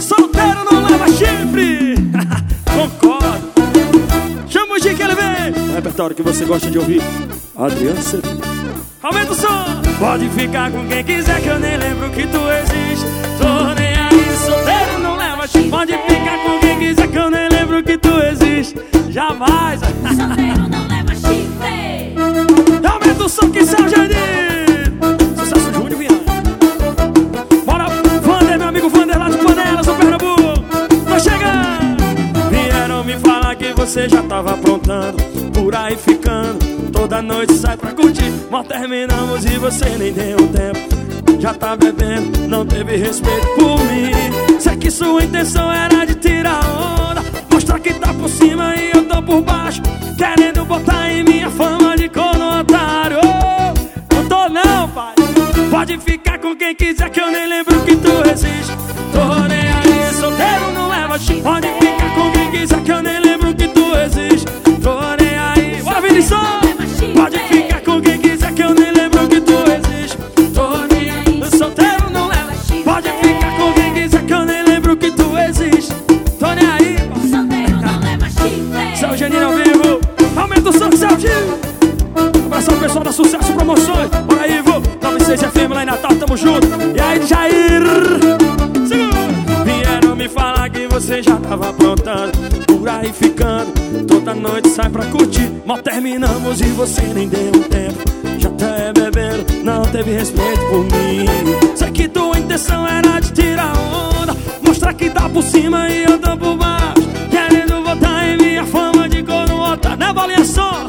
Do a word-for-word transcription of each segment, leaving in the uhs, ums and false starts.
Solteiro não leva chifre. Concordo. Chama o G que ele vem. O repertório que você gosta de ouvir, Adriano Cedinho. Aumenta o som. Pode ficar com quem quiser que eu nem lembro que tu existe. Tô nem aí, solteiro não leva chifre. Pode ficar com quem quiser que eu nem lembro que tu existe. Jamais. Solteiro não leva chifre. Aumenta o som que São Jardim. Sucesso Júnior Viana. Bora, Vander, meu amigo Vander lá de Panelas, no Pernambuco. Tô chegando. Vieram me falar que você já tava aprontando, por aí ficando, toda noite sai pra curtir. Mal terminamos e você nem deu tempo. Já tá bebendo, não teve respeito por mim. Sei que sua intenção era de tirar onda, mostrar que tá por cima e eu tô por baixo, querendo botar em minha fama de corno otário. Oh, não tô não, pai. Pode ficar com quem quiser que eu nem lembro que tu existe. Tô nem aí, solteiro não leva chifre. Pode ficar com quem quiser que eu nem lembro que tu existe. Tô nem aí. Bora, Vinição. Pode ficar com quem quiser que eu nem lembro que tu existe. Tô nem aí, solteiro não leva chifre. Pode ficar com quem quiser que eu nem lembro que tu existe. Tô nem aí. Solteiro não leva chifre. Seu Genino ao vivo. Aumenta o som, Seu Gil. Abração ao pessoal da Sucesso Promoções. Bora aí, Ivo. nove seis F M lá em Natal, tamo junto. E aí, Jair. Segura. Vieram me falar que você já tava aprontando, por aí ficando, toda noite sai pra curtir. Mal terminamos e você nem deu tempo. Já tá bebendo, não teve respeito por mim. Sei que tua intenção era de tirar onda, mostrar que tá por cima e eu tô por baixo, querendo botar em minha fama de corno otário. Né, bolinha só?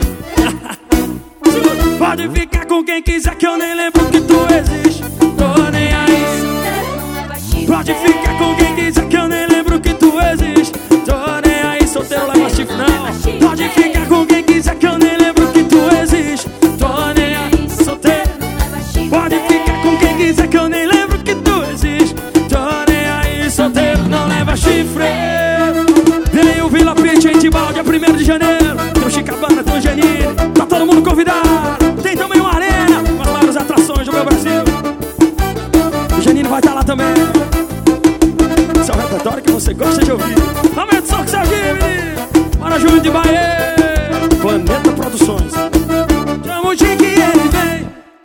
Pode ficar com quem quiser que eu nem lembro que tu existe. Tô nem aí. Pode ficar com quem quiser que eu nem lembro que tu existe. Tô nem aí, solteiro leva chifre não. Pode ficar com quem quiser que eu nem lembro que tu existe. Tô nem aí, solteiro. Pode ficar com quem quiser que eu nem lembro que tu existe. Tô nem aí, solteiro não leva chifre. Vem aí o Vila Pitch em Tibau, dia primeiro de janeiro. Tem o Chicabana, tem o Genini. Tá todo mundo convidado. Tem também uma arena com as maiores atrações do meu Brasil. O Genini vai estar lá também. Esse é o repertório que você gosta de ouvir. Aumenta o som que você ouviu, menino. Bora, Júnior de Bahia.